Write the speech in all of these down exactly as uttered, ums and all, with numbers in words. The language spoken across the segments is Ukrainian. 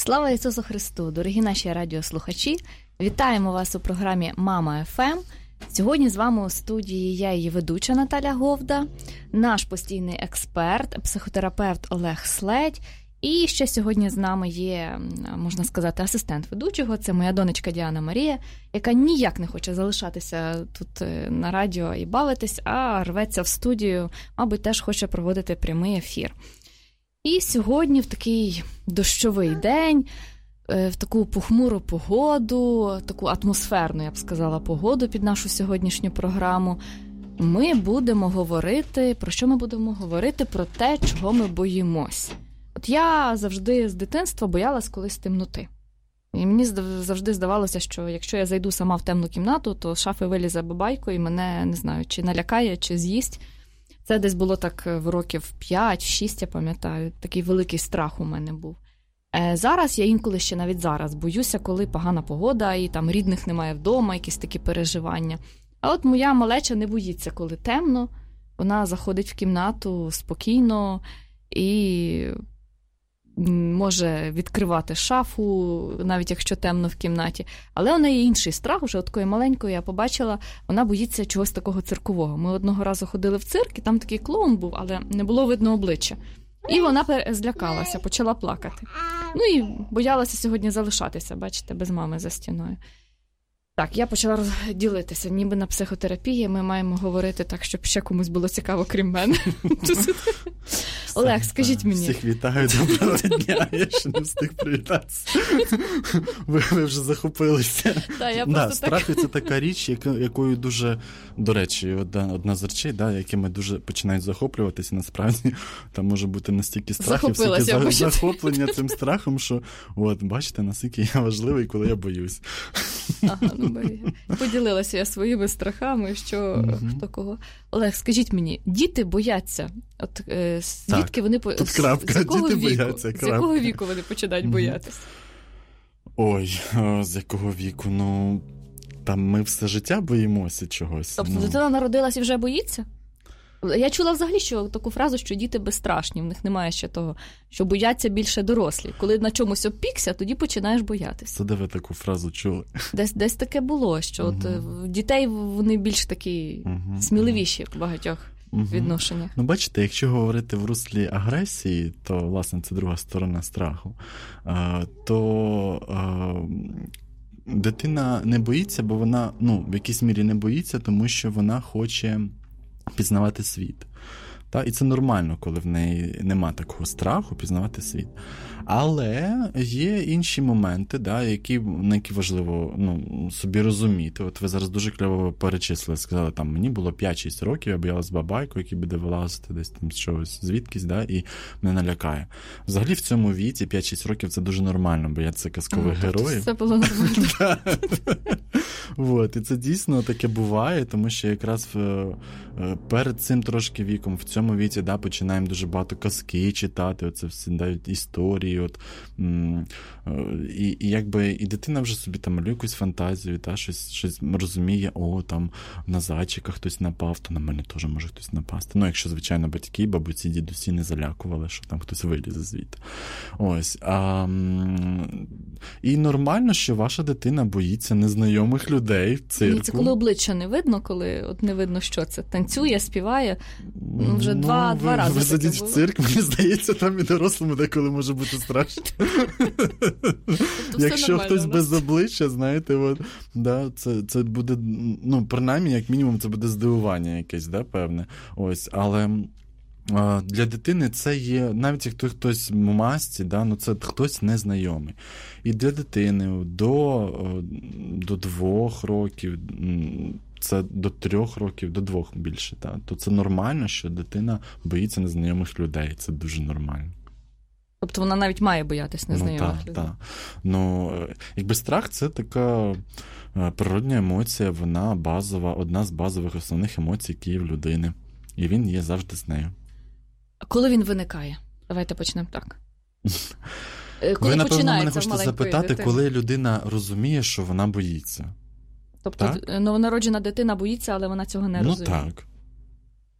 Слава Ісусу Христу! Дорогі наші радіослухачі! Вітаємо вас у програмі «Мама еф ем». Сьогодні з вами у студії я, її ведуча Наталя Говда, наш постійний експерт, психотерапевт Олег Следь. І ще сьогодні з нами є, можна сказати, асистент ведучого. Це моя донечка Діана Марія, яка ніяк не хоче залишатися тут на радіо і бавитись, а рветься в студію, мабуть, теж хоче проводити прямий ефір. І сьогодні в такий дощовий день, в таку похмуру погоду, таку атмосферну, я б сказала, погоду під нашу сьогоднішню програму, ми будемо говорити, про що ми будемо говорити? Про те, чого ми боїмось. От я завжди з дитинства боялась колись темноти. І мені завжди здавалося, що якщо я зайду сама в темну кімнату, то з шафи вилізе бабайко і мене, не знаю, чи налякає, чи з'їсть. Це десь було так в років п'ять-шість, я пам'ятаю. Такий великий страх у мене був. Зараз я інколи ще навіть зараз боюся, коли погана погода і там рідних немає вдома, якісь такі переживання. А от моя малеча не боїться, коли темно. Вона заходить в кімнату спокійно і може відкривати шафу, навіть якщо темно в кімнаті. Але у неї інший страх, вже от такої маленької я побачила, вона боїться чогось такого циркового. Ми одного разу ходили в цирк, і там такий клоун був, але не було видно обличчя. І вона злякалася, почала плакати. Ну і боялася сьогодні залишатися, бачите, без мами за стіною. Так, я почала розділитися, ніби на психотерапії ми маємо говорити так, щоб ще комусь було цікаво, крім мене. Олег, скажіть мені. Всіх вітаю, доброго дня, я ще не встиг привітатися. Ви, ви вже захопилися. Да, я да, так... Страхи – це така річ, якою дуже, до речі, одна, одна з речей, да, якими дуже починають захоплюватися, насправді, там може бути настільки страхів, стільки захоплення цим страхом, що, от, бачите, наскільки я важливий, коли я боюсь. Ага, ну, поділилася я своїми страхами, що mm-hmm. хто кого. Олег, скажіть мені, діти бояться, от е, звідки вони по Тут крапка, з якого діти віку, бояться, з якого віку вони починають mm-hmm. боятися? Ой, о, з якого віку? Ну, там ми все життя боїмося чогось. Тобто ну. дитина народилась і вже боїться? Я чула взагалі що таку фразу, що діти безстрашні, в них немає ще того, що бояться більше дорослі. Коли на чомусь обпікся, тоді починаєш боятися. Це де ви таку фразу чули? Десь, десь таке було, що uh-huh. от в дітей вони більш такі uh-huh. сміливіші в багатьох uh-huh. відношеннях. Ну, бачите, якщо говорити в руслі агресії, то, власне, це друга сторона страху, то дитина не боїться, бо вона, ну, в якійсь мірі не боїться, тому що вона хоче пізнавати світ. Та? І це нормально, коли в неї нема такого страху пізнавати світ. Але є інші моменти, да, які, на які важливо ну, собі розуміти. От ви зараз дуже кльово перечислили, сказали, там, мені було п'ять-шість років, я боялась бабайку, який буде вилазити десь там з чогось звідкись, да, і мене налякає. Взагалі в цьому віці п'ять-шість років це дуже нормально, боятися казкових а, героїв. Це було нормально. От, і це дійсно таке буває, тому що якраз в, перед цим трошки віком, в цьому віці, да, починаємо дуже багато казки читати, оце всі дають історії, от, і, і якби і дитина вже собі там малює якусь фантазію, та, щось, щось розуміє, о, там на зайчика хтось напав, то на мене теж може хтось напасти. Ну, якщо, звичайно, батьки, бабусі, дідусі не залякували, що там хтось вилізе звідти. Ось. А, і нормально, що ваша дитина боїться незнайомих людей в цирку. Ні, це коли обличчя не видно, коли от не видно, що це. Танцює, співає. Ну, вже ну, два, ви, два рази. Ви зайдіть в цирк, мені здається, там і дорослому деколи може бути страшно. Якщо хтось без обличчя, знаєте, от, да, це, це буде, ну, принаймні, як мінімум, це буде здивування якесь, да, певне. Ось, але для дитини це є, навіть як хтось в масці, да, ну це хтось незнайомий. І для дитини до, до двох років, це до трьох років, до двох більше, да, то це нормально, що дитина боїться незнайомих людей. Це дуже нормально. Тобто вона навіть має боятись незнайомих ну, та, людей. Так, ну, якби страх – це така природня емоція, вона базова, одна з базових основних емоцій, які є в людини. І він є завжди з нею. А коли він виникає? Давайте почнемо так. Коли Ви, напевно, мене хочете запитати, дитини? Коли людина розуміє, що вона боїться. Тобто так? Новонароджена дитина боїться, але вона цього не ну, розуміє. Ну так.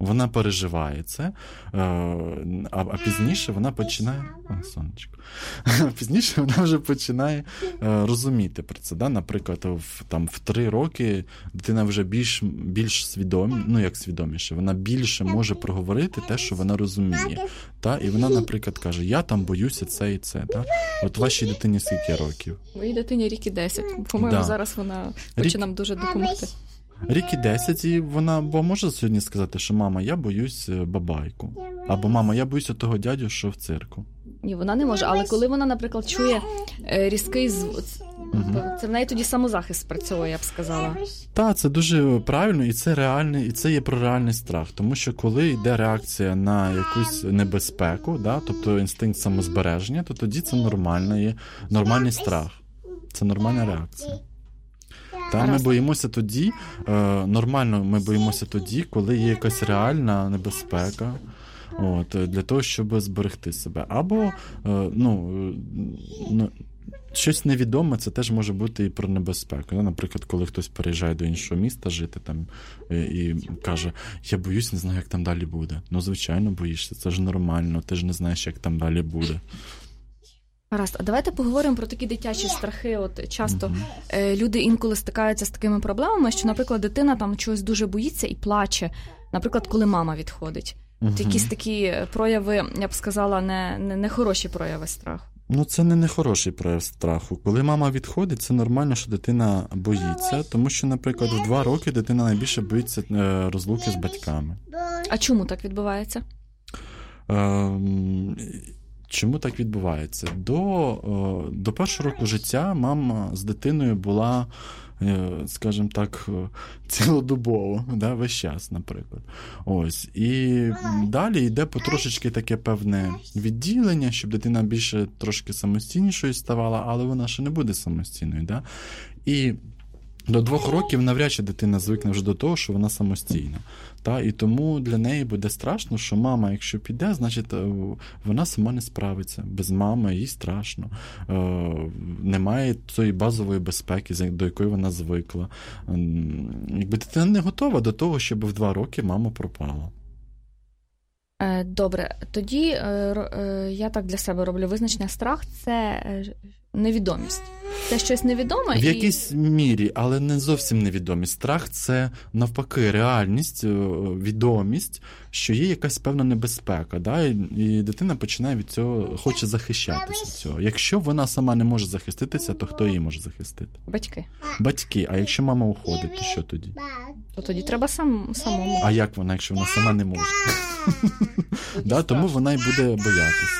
вона переживає це, а, а пізніше вона починає... О, сонечко. Пізніше вона вже починає розуміти про це. Да? Наприклад, в, там, в три роки дитина вже більш, більш свідомі, ну як свідоміше, вона більше може проговорити те, що вона розуміє. Та? І вона, наприклад, каже, я там боюся це і це. Та? От вашій дитині скільки років? Моїй дитині рік і десять. По-моєму, да. Зараз вона хоче рік... нам дуже допомогти. Рік і десять, і вона бо може сьогодні сказати, що мама, я боюсь бабайку. Або мама, я боюсь того дядю, що в цирку. Ні, вона не може, але коли вона, наприклад, чує різкий звук, угу. це в неї тоді самозахист спрацьовує, я б сказала. Так, це дуже правильно, і це реальний, і це є про реальний страх. Тому що коли йде реакція на якусь небезпеку, да, тобто інстинкт самозбереження, то тоді це нормальний, нормальний страх. Це нормальна реакція. Та ми боїмося тоді, е, нормально ми боїмося тоді, коли є якась реальна небезпека, от, для того, щоб зберегти себе. Або, е, ну, ну, щось невідоме, це теж може бути і про небезпеку. Наприклад, коли хтось переїжджає до іншого міста жити там і каже, я боюсь, не знаю, як там далі буде. Ну, звичайно, боїшся, це ж нормально, ти ж не знаєш, як там далі буде. Гаразд, а давайте поговоримо про такі дитячі страхи. От часто uh-huh. люди інколи стикаються з такими проблемами, що, наприклад, дитина там чогось дуже боїться і плаче, наприклад, коли мама відходить. Uh-huh. Якісь такі прояви, я б сказала, не, не, не хороші прояви страху. Ну, це не нехороший прояв страху. Коли мама відходить, це нормально, що дитина боїться, тому що, наприклад, в два роки дитина найбільше боїться розлуки з батьками. А чому так відбувається? Ем... Чому так відбувається? До, до першого року життя мама з дитиною була, скажімо так, цілодобово, да, весь час, наприклад. Ось. І далі йде потрошечки таке певне відділення, щоб дитина більше трошки самостійнішою ставала, але вона ще не буде самостійною. Да? І до двох років навряд чи дитина звикне вже до того, що вона самостійна. Та? І тому для неї буде страшно, що мама, якщо піде, значить вона сама не справиться. Без мами їй страшно. Е, немає цієї базової безпеки, до якої вона звикла. Е, якби дитина не готова до того, щоб в два роки мама пропала. Добре, тоді я так для себе роблю визначення. Страх – це невідомість. Це щось невідоме. В і... якійсь мірі, але не зовсім невідомість. Страх – це, навпаки, реальність, відомість, що є якась певна небезпека. Да? І, і дитина починає від цього, хоче захищатися від цього. Якщо вона сама не може захиститися, то хто її може захистити? Батьки. Батьки. А якщо мама уходить, то що тоді? То тоді треба сам, самому. А як вона, якщо вона сама не може? Да, тому вона й буде боятися.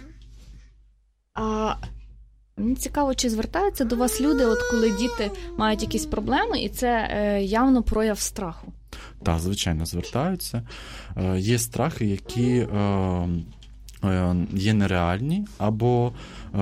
А мені цікаво, чи звертаються до вас люди, от коли діти мають якісь проблеми, і це е, явно прояв страху? Так, звичайно, звертаються. Е, є страхи, які е, е, є нереальні, або, е,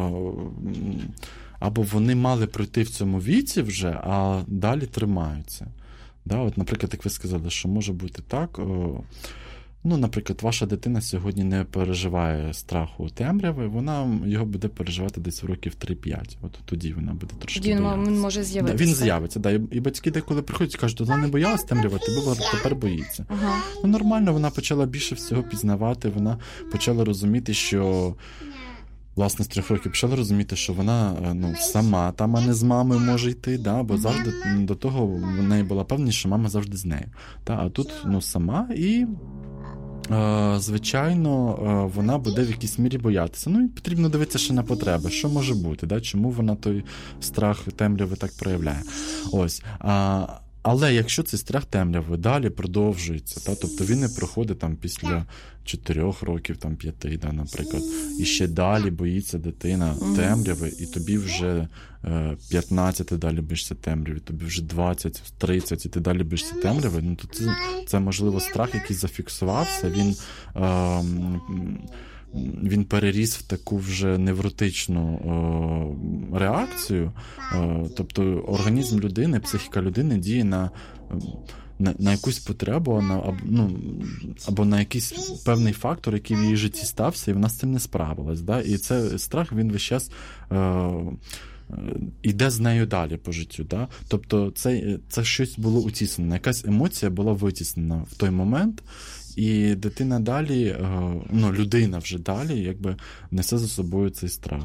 або вони мали пройти в цьому віці вже, а далі тримаються. Да, от, наприклад, як ви сказали, що може бути так, о, ну, наприклад, ваша дитина сьогодні не переживає страху темряви, вона його буде переживати десь в років три-п'ять. От тоді вона буде трошки тоді боятися. Він може з'явитися. Да, він з'явиться, да, і батьки деколи приходять і кажуть, вона не боялась темряви, тебе тепер боїться. Ага. Ну, нормально, вона почала більше всього пізнавати, вона почала розуміти, що власне, з трьох років почала розуміти, що вона ну, сама там, а не з мамою може йти, да, бо завжди до того в неї була певність, що мама завжди з нею. Та, а тут ну, сама і, е, звичайно, е, вона буде в якійсь мірі боятися. Ну і потрібно дивитися ще на потреби, що може бути, да, чому вона той страх темряви так проявляє. Ось. А, але якщо цей страх темряви далі продовжується, та, тобто він не проходить там після чотирьох років, там п'яти, да, наприклад, і ще далі боїться дитина темряви, і тобі вже е, п'ятнадцять, ти далі боїшся темряви, тобі вже двадцять, тридцять, і ти далі боїшся темряви, ну то це, це можливо страх, який зафіксувався, він е, він переріс в таку вже невротичну е, реакцію, е, тобто організм людини, психіка людини діє на, на, на якусь потребу, на, ну, або на якийсь певний фактор, який в її житті стався, і вона з цим не справилась. Да? І цей страх, він весь час е, іде з нею далі по життю. Да? Тобто це, це щось було утіснено, якась емоція була витіснена в той момент, і дитина далі, ну, людина вже далі, якби несе за собою цей страх.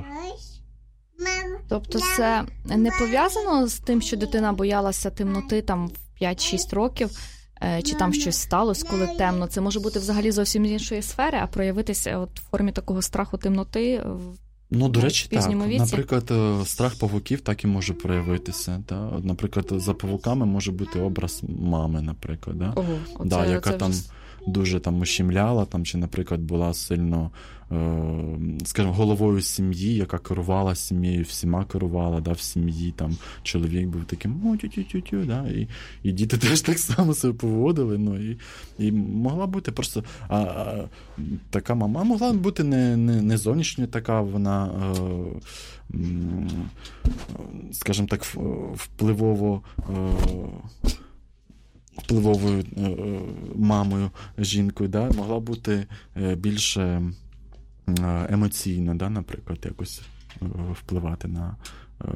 Тобто це не пов'язано з тим, що дитина боялася темноти там в п'ять-шість років, чи там щось сталося, коли темно. Це може бути взагалі зовсім з іншої сфери, а проявитися от в формі такого страху темноти в Ну, до речі, так. Віці? Наприклад, страх павуків так і може проявитися. Да? Наприклад, за павуками може бути образ мами, наприклад. Да? Ого, оце, да, яка оце там вже... дуже там ущемляла, там, чи, наприклад, була сильно, е, скажімо, головою сім'ї, яка керувала сім'єю, всіма керувала, да, в сім'ї, там, чоловік був таким, о, тю-тю-тю-тю, да, і, і діти теж так само себе поводили, ну, і, і могла бути просто, а, а, така мама могла бути не, не, не зовнішньо така, вона, е, скажімо так, впливово, е, впливовою е, мамою, жінкою, да, могла бути е, більш е, емоційно, да, наприклад, якось е, впливати на е,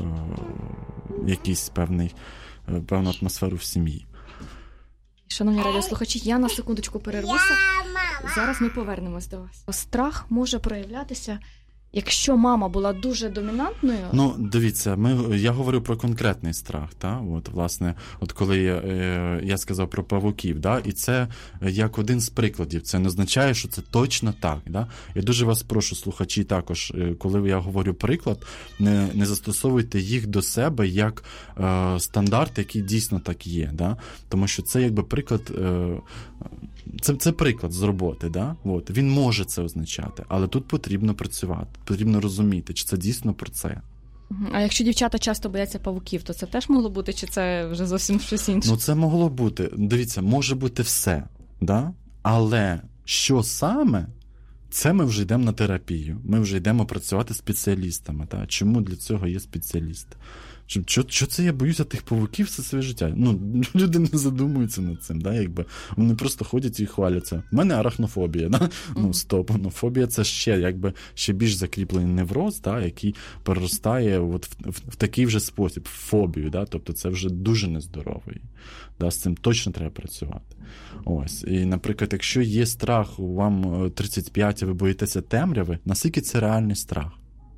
якийсь певний, е, певну атмосферу в сім'ї. Шановні радіослухачі, я на секундочку перервуся. Зараз ми повернемось до вас. Страх може проявлятися, якщо мама була дуже домінантною. Ну, дивіться, ми, я говорю про конкретний страх, та? От, власне, от коли я, е, я сказав про павуків, да? І це як один з прикладів, це не означає, що це точно так. Да? Я дуже вас прошу, слухачі, також, коли я говорю приклад, не, не застосовуйте їх до себе як е, стандарт, який дійсно так є, да? Тому що це якби приклад, е, це, це приклад з роботи, да? От, він може це означати, але тут потрібно працювати. Потрібно розуміти, чи це дійсно про це. А якщо дівчата часто бояться павуків, то це теж могло бути, чи це вже зовсім щось інше? Ну, це могло бути. Дивіться, може бути все, да? Але що саме, це ми вже йдемо на терапію. Ми вже йдемо працювати з спеціалістами. Да? Чому для цього є спеціаліст? Що, що це я боюся тих павуків все своє життя? Ну, люди не задумуються над цим, да, якби. Вони просто ходять і хваляться. У мене арахнофобія, да? Mm-hmm. Ну, стоп, ну, фобія це ще, якби, ще більш закріплений невроз, да, який переростає от в, в, в такий вже спосіб, в фобію, да? Тобто це вже дуже нездоровий. Да? З цим точно треба працювати. Ось. І, наприклад, якщо є страх, вам тридцять п'ять, і ви боїтеся темряви, наскільки це реальний страх?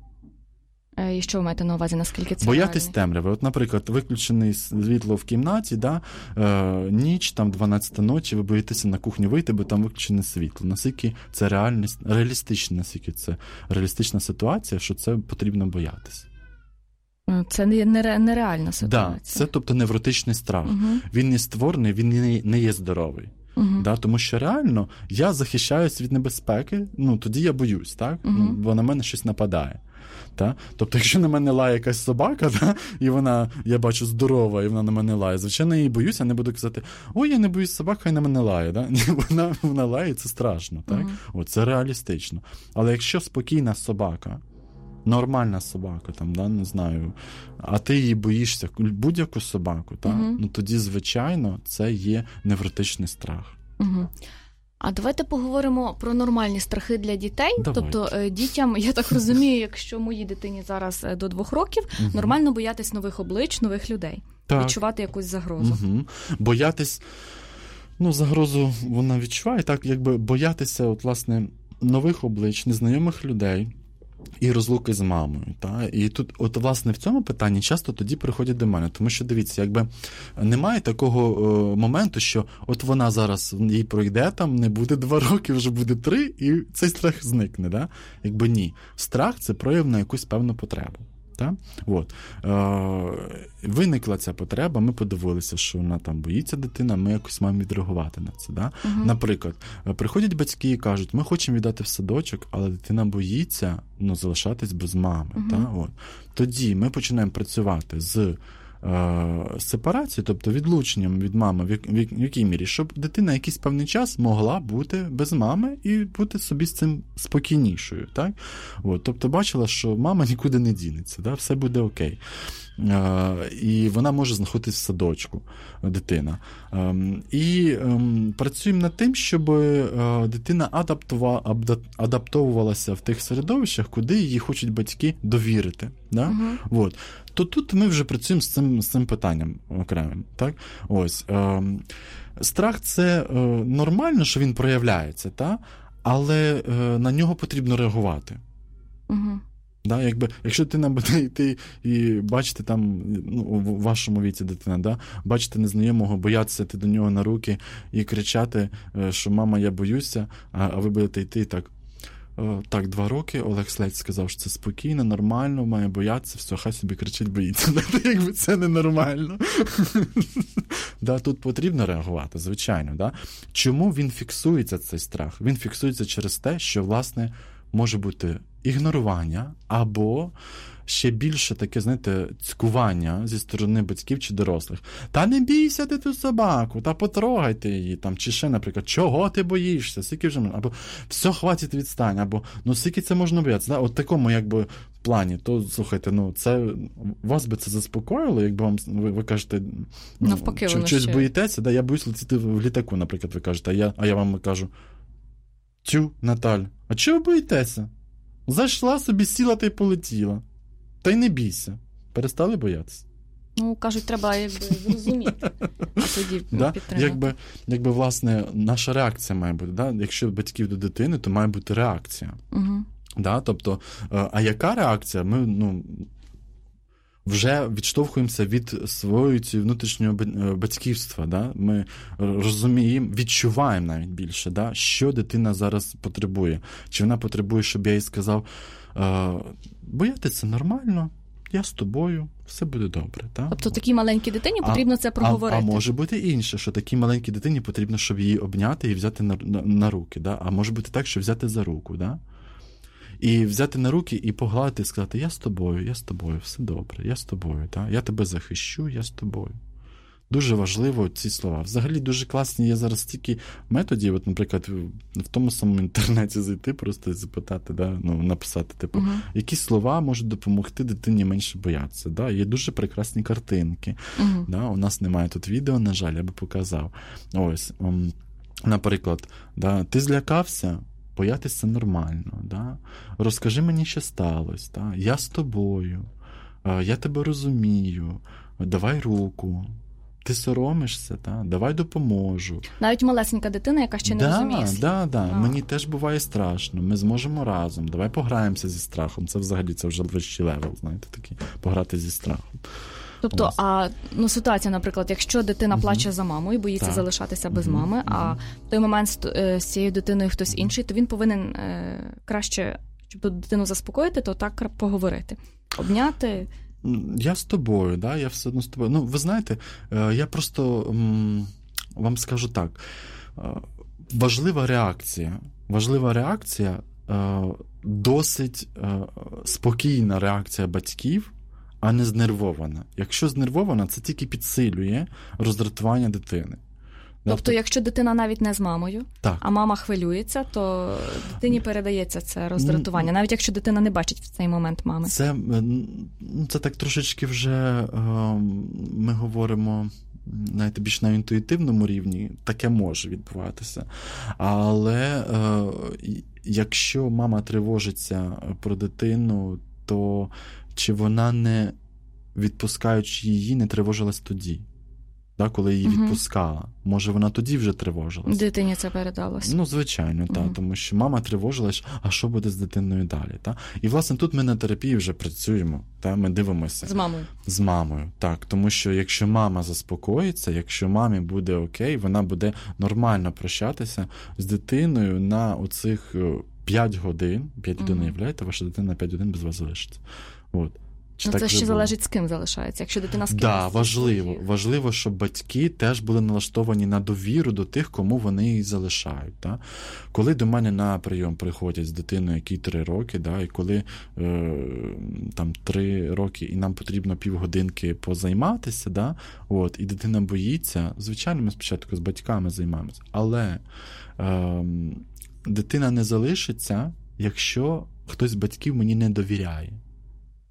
І що ви маєте на увазі, наскільки це Боятись реальний? темряви. От, наприклад, виключене світло в кімнаті, да, е, ніч, там, дванадцята ночі, ви боїтеся на кухню вийти, бо там виключене світло. Наскільки це реальний, реалістична, наскільки це реалістична ситуація, що це потрібно боятися. Це нереальна ситуація. Да, це, тобто, невротичний страх. Угу. Він не створений, він не, не є здоровий. Угу. Да, тому що реально я захищаюсь від небезпеки, ну, тоді я боюсь, так? Угу. Ну, бо на мене щось нападає. Та? Тобто, якщо на мене лає якась собака, та? І вона, я бачу, здорова, і вона на мене лає, звичайно, я її боюся, не буду казати, ой, я не боюсь собак, хай на мене лає. Да? Вона, вона лає, це страшно. Так? Uh-huh. О, це реалістично. Але якщо спокійна собака, нормальна собака, там, да, не знаю, а ти її боїшся, будь-яку собаку, та? Uh-huh. Ну, тоді, звичайно, це є невротичний страх. Uh-huh. А давайте поговоримо про нормальні страхи для дітей. Давайте. Тобто дітям, я так розумію, якщо моїй дитині зараз до двох років, угу. нормально боятись нових облич, нових людей. Так. Відчувати якусь загрозу. Угу. Боятись, ну, загрозу вона відчуває, так, якби боятися, от, власне, нових облич, незнайомих людей і розлуки з мамою. Та? І тут, от, власне, в цьому питанні часто тоді приходять до мене, тому що, дивіться, якби немає такого е, моменту, що от вона зараз, їй пройде, там, не буде два роки, вже буде три, і цей страх зникне. Да? Якби ні. Страх – це прояв на якусь певну потребу. Та? От. Е, виникла ця потреба, ми подивилися, що вона там боїться дитина, ми якось маємо відреагувати на це. Да? Uh-huh. Наприклад, приходять батьки і кажуть, ми хочемо віддати в садочок, але дитина боїться, ну, залишатись без мами. Uh-huh. Та? От. Тоді ми починаємо працювати з сепарацію, тобто відлученням від мами, в якій мірі, щоб дитина якийсь певний час могла бути без мами і бути собі з цим спокійнішою. Так? От, тобто бачила, що мама нікуди не дінеться, да? Все буде окей. і вона може знаходитись в садочку, дитина. І працюємо над тим, щоб дитина адаптовувалася в тих середовищах, куди її хочуть батьки довірити. Да? Uh-huh. От. То тут ми вже працюємо з цим, з цим питанням окремим. Так? Ось. Страх – це нормально, що він проявляється, та? Але на нього потрібно реагувати. Uh-huh. Да, якби, якщо ти буде йти і бачите там, ну, у вашому віці дитина, да, бачите незнайомого, боятися йти до нього на руки і кричати, що мама, я боюся, а ви будете йти і так. Так, два роки, Олег Слець сказав, що це спокійно, нормально, має боятися, все, хай собі кричить, боїться. Якби це ненормально. Да, тут потрібно реагувати, звичайно. Да? Чому він фіксується, цей страх? Він фіксується через те, що, власне, може бути ігнорування або ще більше таке, знаєте, цькування зі сторони батьків чи дорослих. Та не бійся ти ту собаку, та потрогайте її, там, чи ще, наприклад, чого ти боїшся, скільки вже, або все, хватить, відстань, або, ну, скільки це можна боятися, да? От такому, якби, плані, то, слухайте, ну, це, вас би це заспокоїло, якби вам, ви, ви кажете, ну, навпаки, чи, щось ще... боїтеся, да? Я боюсь летіти в літаку, наприклад, ви кажете, а я, а я вам кажу, тю, Наталь, а чого ви боїтеся? Зайшла собі, сіла та й полетіла. Та й не бійся. Перестали боятися? Ну, кажуть, треба, якби, зрозуміти, а тоді да? підтримати. Якби, якби, власне, наша реакція має бути. Да? Якщо батьків до дитини, то має бути реакція. Угу. Да? Тобто, а яка реакція? Ми, ну, вже відштовхуємося від свого внутрішнього батьківства. Да? Ми розуміємо, відчуваємо навіть більше, да? Що дитина зараз потребує. Чи вона потребує, щоб я їй сказав, боятися це нормально, я з тобою, все буде добре. Так? Тобто такій маленькій дитині потрібно а, це проговорити. А, а може бути інше, що такій маленькій дитині потрібно, щоб її обняти і взяти на, на, на руки. Да? А може бути так, що взяти за руку. Да? І взяти на руки і погладити і сказати, я з тобою, я з тобою, все добре, я з тобою, да? Я тебе захищу, я з тобою. Дуже важливо ці слова. Взагалі дуже класні є зараз стільки методів, от, наприклад, в тому самому інтернеті зайти, просто запитати, да, ну, написати, типу, uh-huh. які слова можуть допомогти дитині менше боятися. Да? Є дуже прекрасні картинки. Uh-huh. Да? У нас немає тут відео, на жаль, я би показав. Ось, um, наприклад, да, ти злякався, боятися це нормально. Да? Розкажи мені, що сталося. Да? Я з тобою, я тебе розумію, давай руку. Ти соромишся, та? Давай допоможу. Навіть малесенька дитина, яка ще не да, розуміє. Так, да, да. Мені теж буває страшно. Ми зможемо разом. Давай пограємося зі страхом. Це взагалі це вже вищий левел, знаєте, такий. Пограти зі страхом. Тобто, Ось. а ну, ситуація, наприклад, якщо дитина угу. плаче за мамою, боїться так. залишатися без угу. мами, угу. а в той момент з, з цією дитиною хтось інший, то він повинен е, краще, щоб дитину заспокоїти, то так поговорити. Обняти. Я з тобою, да, я все одно з тобою. Ну, ви знаєте, я просто м, вам скажу так. Важлива реакція. Важлива реакція, досить спокійна реакція батьків, а не знервована. Якщо знервована, це тільки підсилює роздратування дитини. Тобто, якщо дитина навіть не з мамою, так. а мама хвилюється, то дитині передається це роздратування, навіть якщо дитина не бачить в цей момент мами. Це, це так трошечки вже ми говоримо, навіть більш на інтуїтивному рівні, таке може відбуватися. Але якщо мама тривожиться про дитину, то чи вона не, відпускаючи її, не тривожилась тоді? Да, коли її угу. відпускала. Може, вона тоді вже тривожилась. Дитині це передалось. Ну, звичайно, угу. так. Тому що мама тривожилась, а що буде з дитиною далі? Так? І, власне, тут ми на терапії вже працюємо. Так? Ми дивимося. З мамою. З мамою, так. Тому що якщо мама заспокоїться, якщо мамі буде окей, вона буде нормально прощатися з дитиною на оцих п'ять годин. п'ять угу. годин, уявляєте, ваша дитина на п'ять годин без вас залишиться. От. Ну, це ще було? Залежить, з ким залишається. Якщо дитина з ким. Так, да, важливо. Важливо, щоб батьки теж були налаштовані на довіру до тих, кому вони її залишають. Да? Коли до мене на прийом приходять з дитиною, якій три роки, да, і коли е, там три роки, і нам потрібно півгодинки позайматися, да, от, і дитина боїться, звичайно, ми спочатку з батьками займаємося, але е, дитина не залишиться, якщо хтось з батьків мені не довіряє.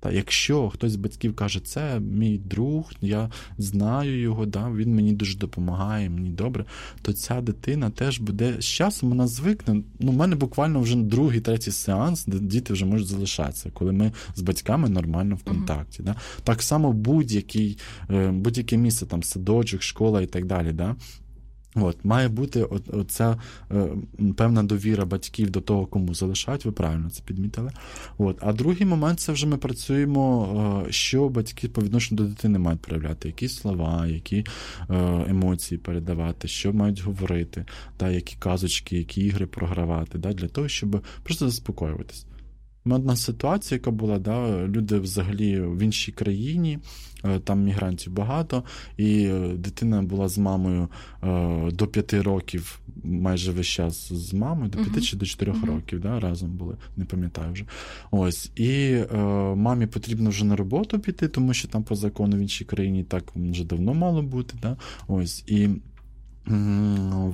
Та якщо хтось з батьків каже, це мій друг, я знаю його, да, він мені дуже допомагає, мені добре, то ця дитина теж буде, з часом вона звикне. Ну, в мене буквально вже другий, третій сеанс, де діти вже можуть залишатися, коли ми з батьками нормально в контакті. Uh-huh. Да. Так само будь-який, будь-яке місце, там, садочок, школа і так далі, да. От, має бути оця е, певна довіра батьків до того, кому залишають, ви правильно це підмітили. От. А другий момент, це вже ми працюємо, е, що батьки по відношенню до дитини мають проявляти, які слова, які е, емоції передавати, що мають говорити, да, які казочки, які ігри програвати, да, для того, щоб просто заспокоюватись. Одна ситуація, яка була, да, люди взагалі в іншій країні, там мігрантів багато, і дитина була з мамою до п'яти років, майже весь час з мамою, до п'яти uh-huh. чи до чотирьох uh-huh. років, да, разом були, не пам'ятаю вже. Ось, і е, мамі потрібно вже на роботу піти, тому що там по закону в іншій країні так вже давно мало бути, да, ось, і м-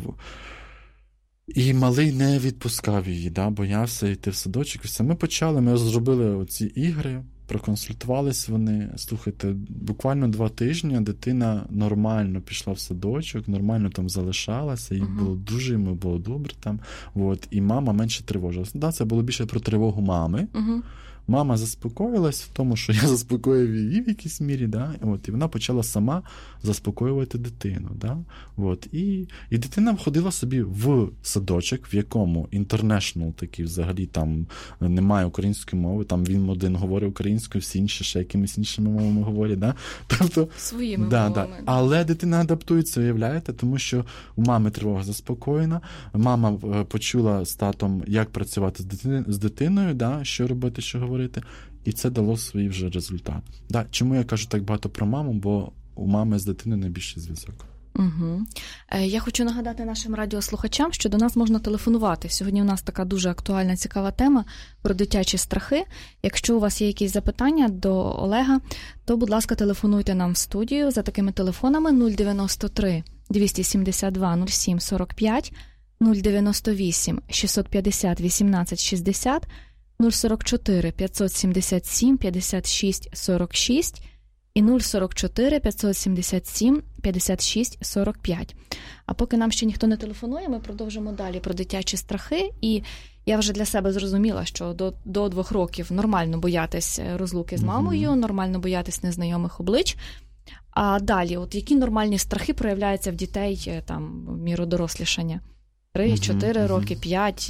І малий не відпускав її, да, боявся йти в садочок. Все. Ми почали, ми зробили оці ігри, проконсультувались вони. Слухайте, буквально два тижні дитина нормально пішла в садочок, нормально там залишалася, їй uh-huh. було дуже, йому було добре там. От, і мама менше тривожилася. Да, це було більше про тривогу мами. Uh-huh. Мама заспокоїлась в тому, що я заспокоїв її в якійсь мірі, да? От, і вона почала сама заспокоювати дитину. Да? От, і, і дитина входила собі в садочок, в якому international такий взагалі там немає української мови, там він один говорить українською, всі інші ще якимись іншими мовами говорять. Да? Тобто, своїми да, мовами. Да. Але дитина адаптується, уявляєте, тому що у мами тривога заспокоєна, мама почула з татом, як працювати з, дитини, з дитиною, да? Що робити, що говорити. І це дало свій вже результат. Да, чому я кажу так багато про маму, бо у мами з дитиною найбільший зв'язок. Угу. Я хочу нагадати нашим радіослухачам, що до нас можна телефонувати. Сьогодні у нас така дуже актуальна, цікава тема про дитячі страхи. Якщо у вас є якісь запитання до Олега, то, будь ласка, телефонуйте нам в студію за такими телефонами нуль дев'яносто три двісті сімдесят два нуль сім сорок п'ять, нуль дев'яносто вісім шістсот п'ятдесят вісімнадцять шістдесят, нуль сорок чотири п'ятсот сімдесят сім п'ятдесят шість сорок шість і нуль сорок чотири п'ятсот сімдесят сім п'ятдесят шість сорок п'ять. А поки нам ще ніхто не телефонує, ми продовжимо далі про дитячі страхи. І я вже для себе зрозуміла, що до, до двох років нормально боятись розлуки з мамою, mm-hmm. нормально боятись незнайомих облич. А далі, от які нормальні страхи проявляються в дітей там, в міру дорослішання? Три, чотири mm-hmm. роки, п'ять...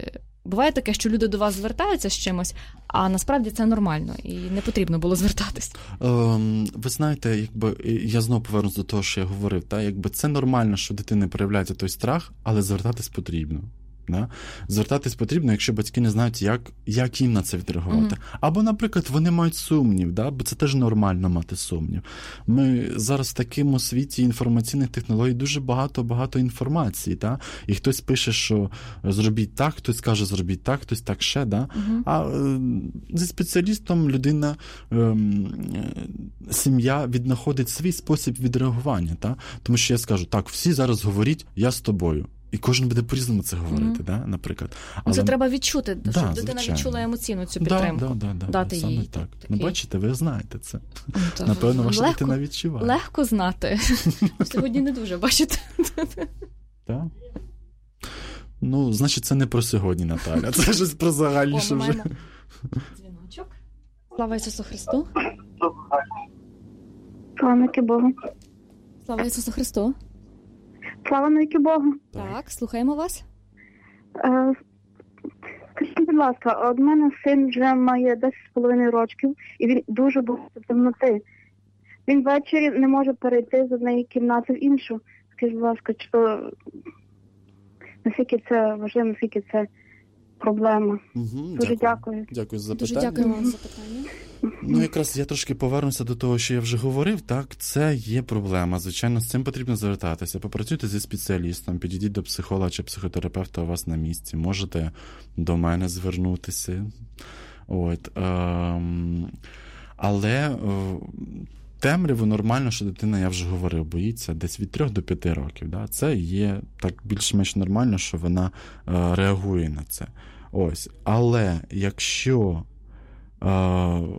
Буває таке, що люди до вас звертаються з чимось, а насправді це нормально, і не потрібно було звертатись. Ем, ви знаєте, якби я знову повернусь до того, що я говорив, та, якби це нормально, що дитини проявляється той страх, але звертатись потрібно. Да? Звертатись потрібно, якщо батьки не знають, як, як їм на це відреагувати. Mm-hmm. Або, наприклад, вони мають сумнів, да? Бо це теж нормально мати сумнів. Ми зараз в такому світі інформаційних технологій дуже багато-багато інформації. Да? І хтось пише, що зробіть так, хтось каже, зробіть так, хтось так ще. Да? Mm-hmm. А е, зі спеціалістом людина, е, сім'я віднаходить свій спосіб відреагування. Да? Тому що я скажу, так, всі зараз говоріть, я з тобою. І кожен буде по-різному це говорити, mm-hmm. да, наприклад. Але... Це треба відчути, щоб да, дитина звичайно. Відчула емоційну цю підтримку. Да, да, да, дати да, їй. Саме так. Такий... Ну, бачите, ви знаєте це. То Напевно, ваша легко, дитина відчуває. Легко знати. Сьогодні не дуже, бачите. Так. Ну, значить, це не про сьогодні, Наталя. Це щось про загальніше вже. Дзвіночок. Слава Ісусу Христу. Слава навіки Богу. Слава Ісусу Христу. Слава навіки Богу. Так, слухаємо вас. Е, скажіть, будь ласка, от у мене син вже має десять з половиною років, і він дуже боїться темноти. Він ввечері не може перейти з однієї кімнати в іншу. Скажіть, будь ласка, чи то наскільки це важливо, наскільки це проблема. Угу, дуже дякую. Дякую за запитання. Дуже дякую вам за запитання. Ну, якраз я трошки повернуся до того, що я вже говорив. Так, це є проблема. Звичайно, з цим потрібно звертатися. Попрацюйте зі спеціалістом, підійдіть до психолога чи психотерапевта у вас на місці. Можете до мене звернутися. От, ем, але е, темряву нормально, що дитина, я вже говорив, боїться десь від трьох до п'яти років. Да? Це є так більш-менш нормально, що вона е, реагує на це. Ось. Але якщо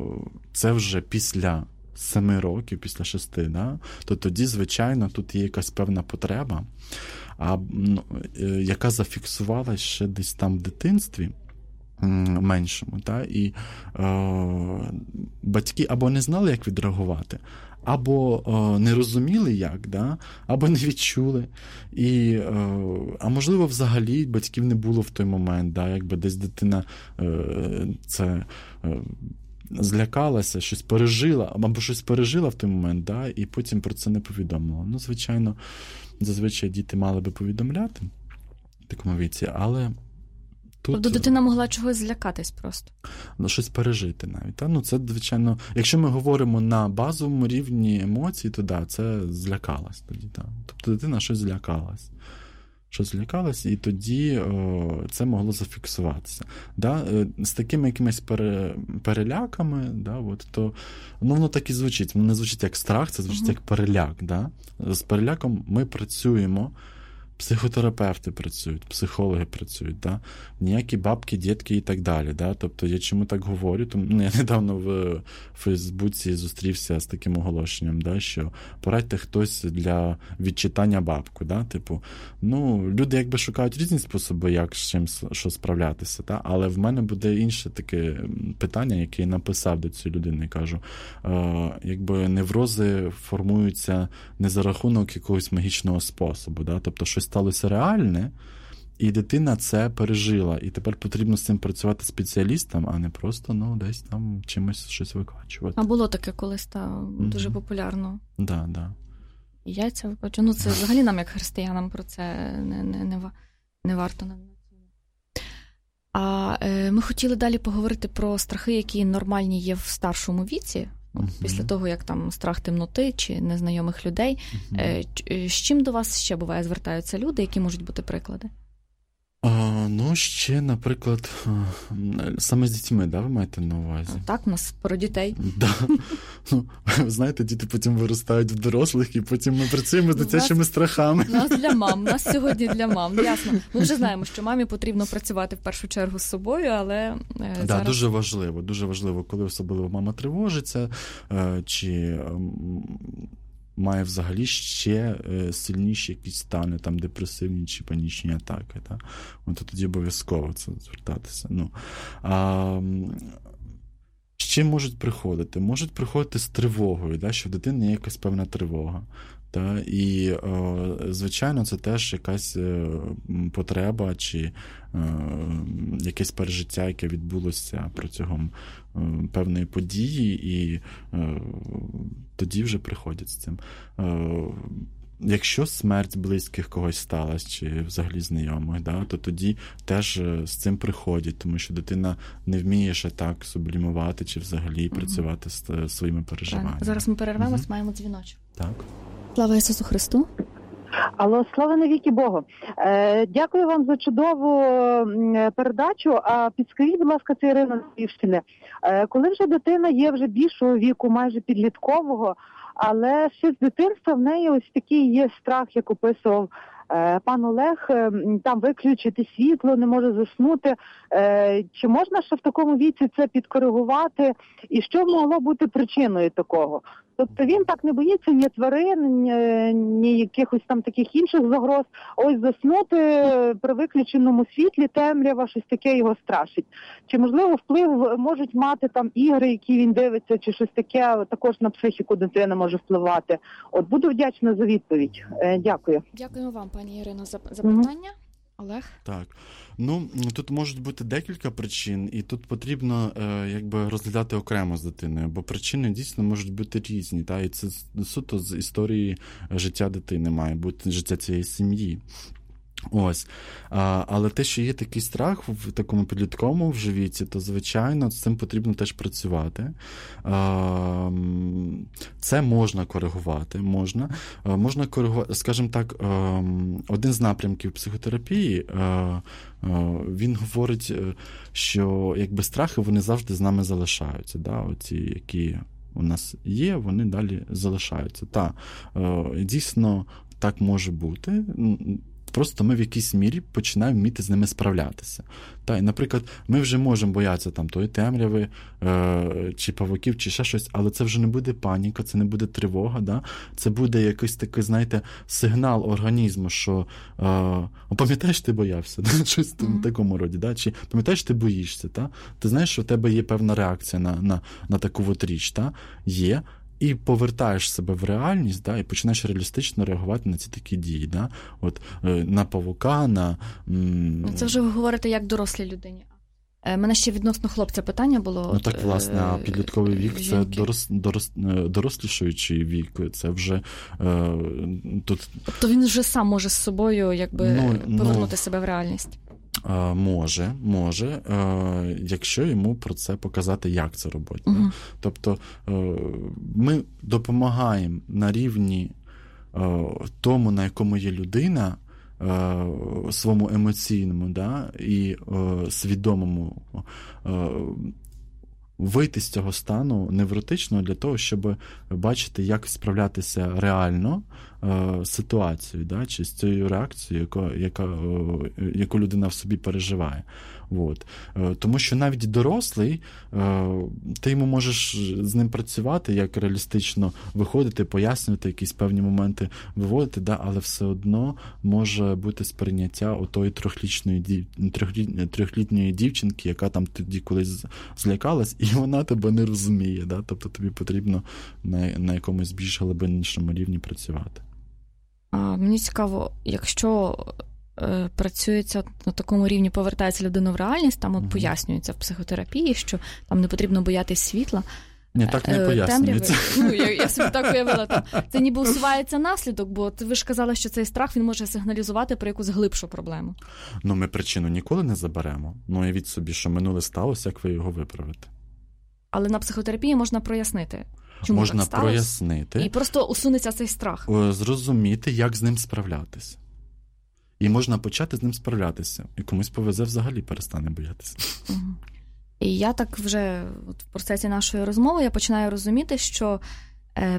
це вже після семи років, після шести, да, то тоді, звичайно, тут є якась певна потреба, а, ну, яка зафіксувалась ще десь там в дитинстві, меншому, та, і е, батьки або не знали, як відреагувати, або е, не розуміли, як, да, або не відчули. І, е, а можливо, взагалі батьків не було в той момент, да, якби десь дитина е, це е, злякалася, щось пережила, або щось пережила в той момент, да, і потім про це не повідомила. Ну, звичайно, зазвичай діти мали би повідомляти в такому віці, але тут... Тобто дитина могла чогось злякатись просто. Ну, щось пережити навіть. Та? Ну, це, звичайно, якщо ми говоримо на базовому рівні емоцій, то да, це злякалась тоді. Та. Тобто дитина щось злякалась. Щось злякалась, і тоді о, це могло зафіксуватися. Да? З такими якимись пере, переляками, да, от, то ну, воно так і звучить. Воно не звучить як страх, це звучить uh-huh. як переляк. Да? З переляком ми працюємо, психотерапевти працюють, психологи працюють, да? Ніякі бабки, дітки і так далі. Да? Тобто я чому так говорю? Тому, ну, я недавно в Фейсбуці зустрівся з таким оголошенням, да? Що порадьте хтось для відчитання бабку. Да? Типу, ну, люди якби шукають різні способи, як з чим що справлятися, да? Але в мене буде інше таке питання, яке я написав до цієї людини, кажу, е, якби неврози формуються не за рахунок якогось магічного способу, да? Тобто щось сталося реальне, і дитина це пережила. І тепер потрібно з цим працювати спеціалістам, а не просто, ну, десь там чимось щось викачувати. А було таке колись, та, mm-hmm. дуже популярно. Так, да, так. Да. Яйця викачу. Ну, це взагалі нам, як християнам, про це не, не, не, не варто. А е, ми хотіли далі поговорити про страхи, які нормальні є в старшому віці. От, uh-huh. Після того, як там страх темноти чи незнайомих людей. Uh-huh. Е, з чим до вас ще, буває, звертаються люди, які можуть бути приклади? А, ну, ще, наприклад, саме з дітьми, да, ви маєте на увазі? Так, у нас про дітей. Да. Ну, ви знаєте, діти потім виростають в дорослих, і потім ми працюємо з дитячими нас, страхами. У нас для мам, у нас сьогодні для мам, ясно. Ми вже знаємо, що мамі потрібно працювати в першу чергу з собою, але е, да, зараз... дуже важливо, дуже важливо, коли особливо мама тривожиться, е, чи... має взагалі ще сильніші якісь стани, там депресивні чи панічні атаки. Та? От тоді обов'язково це звертатися. Ну, а, з чим можуть приходити? Можуть приходити з тривогою, да? Що в дитини є якась певна тривога. Та? І, е, звичайно, це теж якась е, потреба чи е, якесь пережиття, яке відбулося протягом е, певної події, і е, тоді вже приходять з цим. Е, якщо смерть близьких когось сталася, чи взагалі знайомих, да, то тоді теж з цим приходять, тому що дитина не вміє ще так сублімувати, чи взагалі угу. працювати з своїми переживаннями. Зараз ми перервемось, угу. маємо дзвіночок. Так. Слава Ісусу Христу! Алло, слава навіки Богу. Е, дякую вам за чудову передачу. А підскажіть, будь ласка, це Ірина з Львівщини. Е, коли вже дитина є вже більшого віку, майже підліткового, але ще з дитинства в неї ось такий є страх, як описував е, пан Олег, е, там виключити світло, не може заснути. Е, чи можна ще в такому віці це підкоригувати? І що могло бути причиною такого? Тобто він так не боїться ні тварин, ні, ні якихось там таких інших загроз. Ось заснути при виключеному світлі, темрява, щось таке його страшить. Чи, можливо, вплив можуть мати там ігри, які він дивиться, чи щось таке, також на психіку дитини може впливати? От буду вдячна за відповідь. Е, дякую. Дякуємо вам, пані Ірино, за запитання. Mm-hmm. Олег? Так. Ну, тут можуть бути декілька причин, і тут потрібно е, якби розглядати окремо з дитиною, бо причини дійсно можуть бути різні, та, і це суто з історії життя дитини має бути, життя цієї сім'ї. Ось. А, але те, що є такий страх в такому підлітковому вже віці, то, звичайно, з цим потрібно теж працювати. А, це можна коригувати. Можна, а, можна коригувати, скажімо так, а, один з напрямків психотерапії, а, а, він говорить, що якби страхи, вони завжди з нами залишаються. Да? Оці, які у нас є, вони далі залишаються. Та, а, дійсно, так може бути. просто ми в якійсь мірі починаємо вміти з ними справлятися. Та, і, наприклад, ми вже можемо боятися там тої темряви, е, чи павуків, чи ще щось, але це вже не буде паніка, це не буде тривога, да? Це буде якийсь такий, знаєте, сигнал організму, що е, пам'ятаєш, ти боявся, да? Щось mm-hmm. в такому роді, да? Чи пам'ятаєш, ти боїшся, та? Ти знаєш, що в тебе є певна реакція на, на, на таку от річ, та? Є. І повертаєш себе в реальність, да, і починаєш реалістично реагувати на ці такі дії. Да? От, е, на павука, на... М... Це вже ви говорите як дорослій людині. Е, мене ще відносно хлопця питання було. Ну так, власне, а підлітковий вік – це дорос, дорос, дорослішуючий вік. Це вже е, тут... Тобто він вже сам може з собою якби, ну, повернути ну... себе в реальність? Може, може, якщо йому про це показати, як це робити. Uh-huh. Тобто ми допомагаємо на рівні тому, на якому є людина, своєму емоційному, да, і свідомому, вийти з цього стану невротичного для того, щоб бачити, як справлятися реально е, ситуацією, да, чи з цією реакцією, яка, яка, е, яку людина в собі переживає. От. Е, тому що навіть дорослий, е, ти йому можеш з ним працювати, як реалістично виходити, пояснювати якісь певні моменти, виводити, да, але все одно може бути сприйняття отої трьохлітньої, дів... трьохлітньої дівчинки, яка там тоді колись злякалась, і вона тебе не розуміє. Да? Тобто тобі потрібно на, на якомусь більш глибиннішому рівні працювати. А, мені цікаво, якщо е, працюється на такому рівні, повертається людина в реальність, там от угу. пояснюється в психотерапії, що там не потрібно боятись світла. Ні, так не пояснюється. Ну, я, я собі так уявила. Там. Це ніби усувається наслідок, бо ви ж казали, що цей страх, він може сигналізувати про якусь глибшу проблему. Ну, ми причину ніколи не заберемо. Ну, уявіть собі, що минуле сталося, як ви його виправите. Але на психотерапії можна прояснити, чому можна так сталося. Прояснити. І просто усунеться цей страх. Зрозуміти, як з ним справлятися. І можна почати з ним справлятися. І комусь повезе взагалі перестане боятися. Угу. І я так вже от в процесі нашої розмови я починаю розуміти, що е,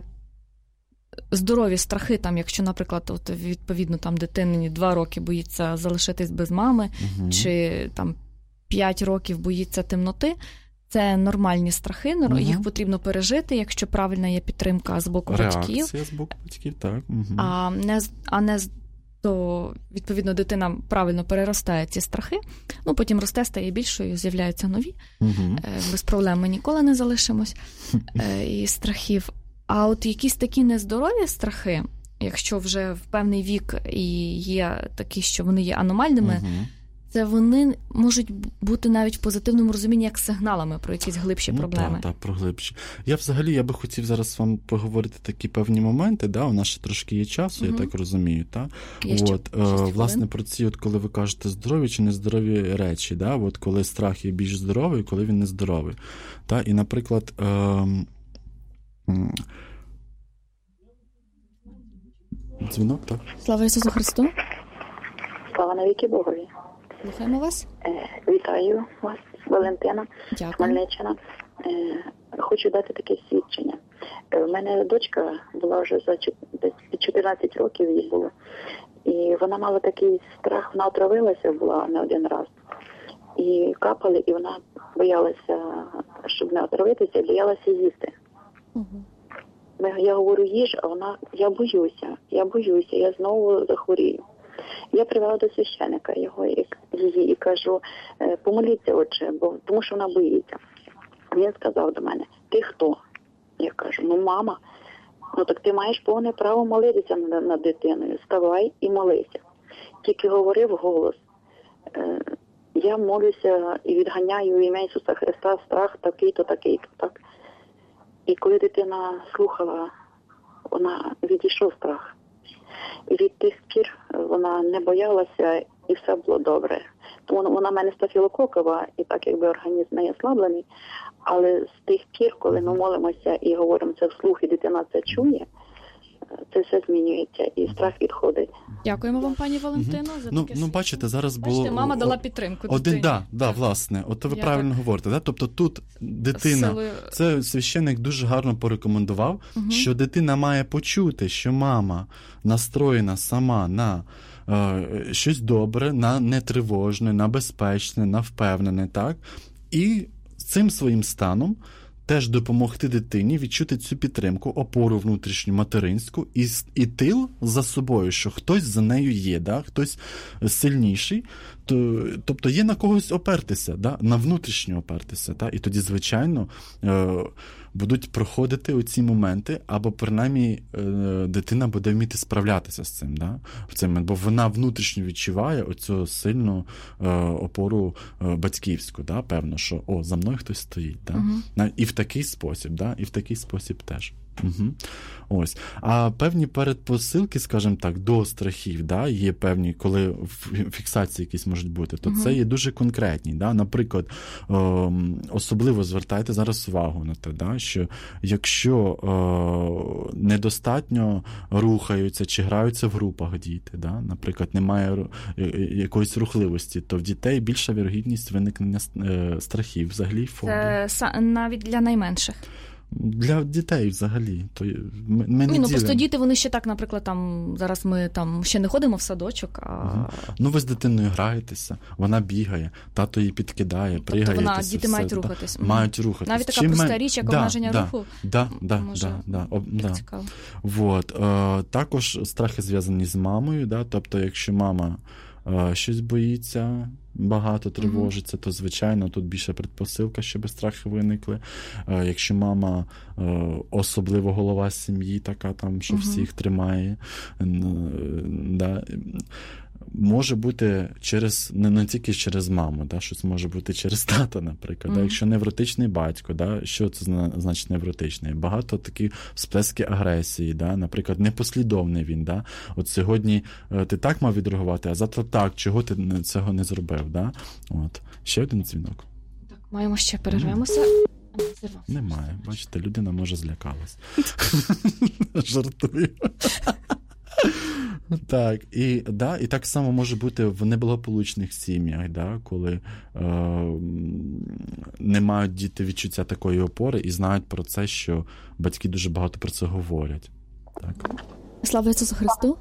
здорові страхи, там, якщо, наприклад, от, відповідно там дитині два роки боїться залишитись без мами, угу. чи там п'ять років боїться темноти, це нормальні страхи, угу. їх потрібно пережити, якщо правильна є підтримка з боку Реакція батьків. Реакція з боку батьків, так. Угу. А не, а не то, відповідно, дитина правильно переростає ці страхи, ну, потім росте, стає більшою, з'являються нові. Угу. Без проблем ми ніколи не залишимось і страхів. А от якісь такі нездорові страхи, якщо вже в певний вік і є такі, що вони є аномальними, угу. це вони можуть бути навіть в позитивному розумінні як сигналами про якісь глибші ну, проблеми. Так, так, про глибші. Я взагалі, я би хотів зараз вам поговорити такі певні моменти, да, у нас ще трошки є часу, угу. я так розумію, та? От, е, власне, про ці, от коли ви кажете здорові чи нездорові речі, да, от коли страх є більш здоровий, коли він нездоровий. Та? І, наприклад, е, е, дзвінок, так? Слава Ісусу Христу! Слава навіки Богові! Слухаємо вас. Е, вітаю вас, Валентина, Хмельниччина. Е, хочу дати таке свідчення. Е, в мене дочка була вже за чотирнадцять років їй було. І вона мала такий страх, вона отравилася була не один раз. І капали, і вона боялася, щоб не отравитися, і боялася їсти. Угу. Я говорю, їж, а вона, я боюся, я боюся, я знову захворію. Я привела до священика його, її і кажу, помоліться, отче, бо тому що вона боїться. Він сказав до мене, ти хто? Я кажу, ну мама, ну так ти маєш повне право молитися над, над дитиною, вставай і молися. Тільки говорив голос, я молюся і відганяю в ім'я Ісуса Христа страх такий-то, такий-то, так. І коли дитина слухала, вона відійшов страх. І від тих пір вона не боялася, і все було добре. Тому вона в мене стафілококова, і так якби організм не ослаблений. Але з тих пір, коли ми молимося і говоримо це вслух, і дитина це чує, це все змінюється, і страх відходить. Дякуємо вам, пані Валентино, за ну, таке. Ну, бачите, зараз було... Бачите, мама дала підтримку один, дитині. Да, да, власне, от ви Я правильно так... говорите. Да? Тобто тут дитина, Силою... це священник дуже гарно порекомендував, угу. що дитина має почути, що мама настроєна сама на е, щось добре, на нетривожне, на безпечне, на впевнене, так? І з цим своїм станом теж допомогти дитині відчути цю підтримку, опору внутрішню материнську і, і тил за собою, що хтось за нею є, да? Хтось сильніший, то, тобто є на когось опертися, да? На внутрішньо опертися. Да? І тоді, звичайно, е, будуть проходити оці моменти, або принаймні е, дитина буде вміти справлятися з цим, да? В цим, бо вона внутрішньо відчуває оцю сильну е, опору е, батьківську, да? Певно, що о, за мною хтось стоїть. Да? Угу. І в такий спосіб, да? І в такий спосіб теж. Угу. Ось. А певні передпосилки, скажімо так, до страхів, да, є певні, коли фіксації якісь можуть бути, то угу. це є дуже конкретні. Да? Наприклад, е, особливо звертайте зараз увагу на те, да, що якщо е, недостатньо рухаються чи граються в групах діти, да? Наприклад, немає якоїсь рухливості, то в дітей більша вірогідність виникнення е, страхів взагалі. Це навіть для найменших. Для дітей взагалі. То ми, ми не Ні, ну просто діти, вони ще так, наприклад, там зараз ми там ще не ходимо в садочок. А... Угу. Ну ви з дитиною граєтеся, вона бігає, тато її підкидає, тобто пригає. Тобто вона, діти все, мають да, рухатись. Мають рухатись. Навіть така Чим проста ми... річ, як да, обмеження да, руху. Да, да, може да, да, да. цікаво. Вот. Е, також страхи зв'язані з мамою, да? Тобто якщо мама е, щось боїться, багато тривожиться, то, звичайно, тут більше предпосилка, щоб страхи виникли. Е, якщо мама, е, особливо голова сім'ї, така там, що всіх тримає, е, да, може бути через, не, не тільки через маму, да, щось може бути через тата, наприклад. Mm-hmm. Да, якщо невротичний батько, да, що це значить невротичний? Багато такі всплески агресії, да, наприклад, непослідовний він. Да. От сьогодні ти так мав відреагувати, а завтра так, чого ти цього не зробив. Да. От. Ще один дзвінок. Так, маємо ще, перервемося. Mm-hmm. Немає. Бачите, людина може злякалась. Жартую. Так, і, да, і так само може бути в неблагополучних сім'ях, да, коли е, не мають діти відчуття такої опори і знають про це, що батьки дуже багато про це говорять. Так. Слава Ісусу Христу!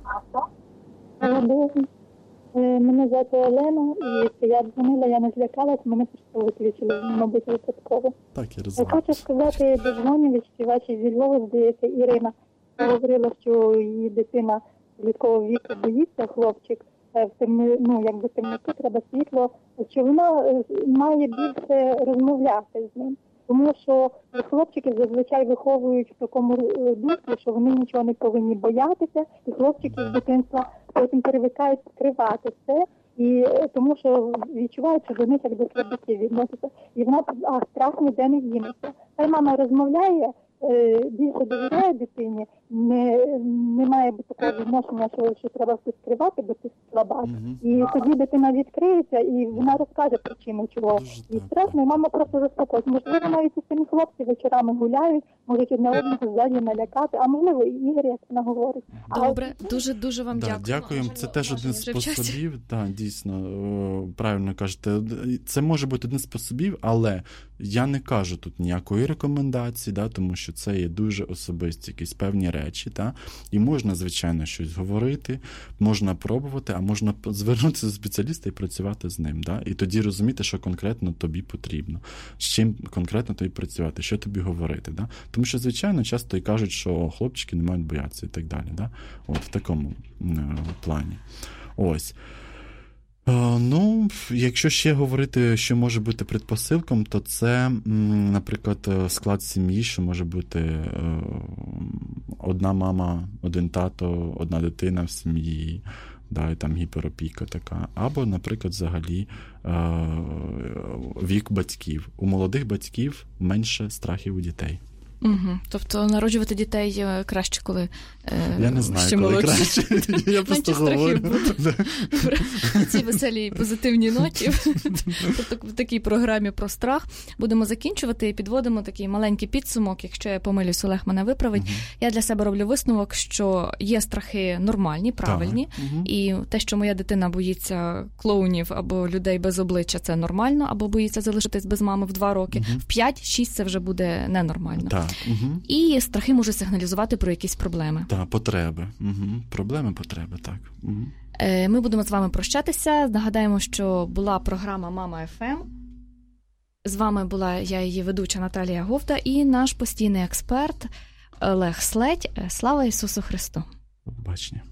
Мене звати Олена, і я дзвонила, я не злякалась, мене просто виключили, мабуть, випадково. Так, я розумію. Я хочу сказати, до дзвонювачі вашій зі Львова, здається, Ірина говорила, що її дитина літкового віку боїться, хлопчик, в темну, ну, якби темноту, треба світло, що вона має більше розмовляти з ним. Тому що хлопчики зазвичай виховують в такому дусі, що вони нічого не повинні боятися, і хлопчики з дитинства потім перевикають скривати це, і тому що відчувають, що до них як до слабаків відносяться. І вона, а страх ніде не дінеться. Хай мама розмовляє, більше довіряє дитині, не, не має такого відношення, що, що треба все скривати, бо ти слаба. Mm-hmm. І тоді дитина відкриється, і вона розкаже причину чого. Дуже і страшно, і мама просто заспокоїть. Можливо, навіть і самі хлопці вечорами гуляють, можуть одне одного ззаді налякати, а можливо, і Ігор, як вона говорить. Добре, дуже-дуже вам да, дякую. Дякуємо, це теж один з способів, так, дійсно, правильно кажете. Це може бути один з способів, але я не кажу тут ніякої рекомендації, да, тому що це є дуже особисті якісь певні речі, та? І можна, звичайно, щось говорити, можна пробувати, а можна звернутися до спеціаліста і працювати з ним. Да? І тоді розуміти, що конкретно тобі потрібно, з чим конкретно тобі працювати, що тобі говорити. Да? Тому що, звичайно, часто і кажуть, що хлопчики не мають боятися і так далі. Да? От в такому е, плані. Ось. Ну, якщо ще говорити, що може бути предпосилком, то це, наприклад, склад сім'ї, що може бути одна мама, один тато, одна дитина в сім'ї, да, і там гіперопіка така. Або, наприклад, взагалі вік батьків. У молодих батьків менше страхів у дітей. Угу. Тобто народжувати дітей краще, коли е, я не знаю, ще коли молодші. Краще. Я просто говорю. На цій веселій і позитивній ноті, тобто в такій програмі про страх, будемо закінчувати і підводимо такий маленький підсумок. Якщо я помилюсь, Олег мене виправить. Угу. Я для себе роблю висновок, що є страхи нормальні, правильні, угу. І те, що моя дитина боїться клоунів або людей без обличчя, це нормально, або боїться залишитись без мами в два роки. Угу. В п'ять-шість це вже буде ненормально. Так. Угу. І страхи можуть сигналізувати про якісь проблеми. Так, потреби. Угу. Проблеми, потреби, так. Угу. Ми будемо з вами прощатися. Нагадаємо, що була програма «Мама еф ем». З вами була я, її ведуча Наталія Говда, і наш постійний експерт Олег Следь. Слава Ісусу Христу! До побачення.